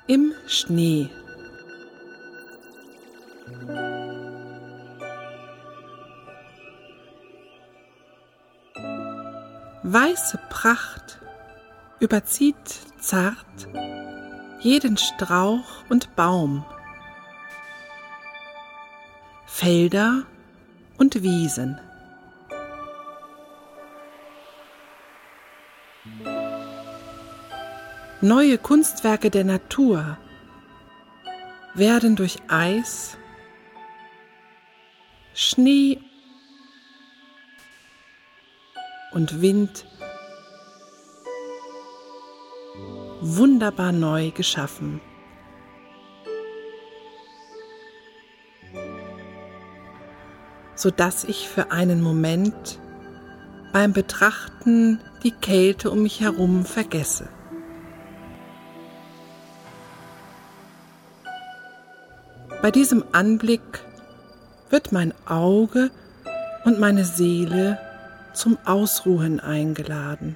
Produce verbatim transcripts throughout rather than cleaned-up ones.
Im Schnee. Weiße Pracht überzieht zart jeden Strauch und Baum, Felder und Wiesen. Neue Kunstwerke der Natur werden durch Eis, Schnee und Wind wunderbar neu geschaffen. Sodass ich für einen Moment beim Betrachten die Kälte um mich herum vergesse. Bei diesem Anblick wird mein Auge und meine Seele zum Ausruhen eingeladen.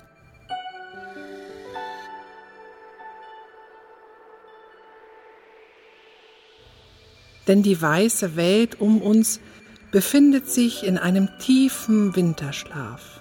Denn die weiße Welt um uns befindet sich in einem tiefen Winterschlaf.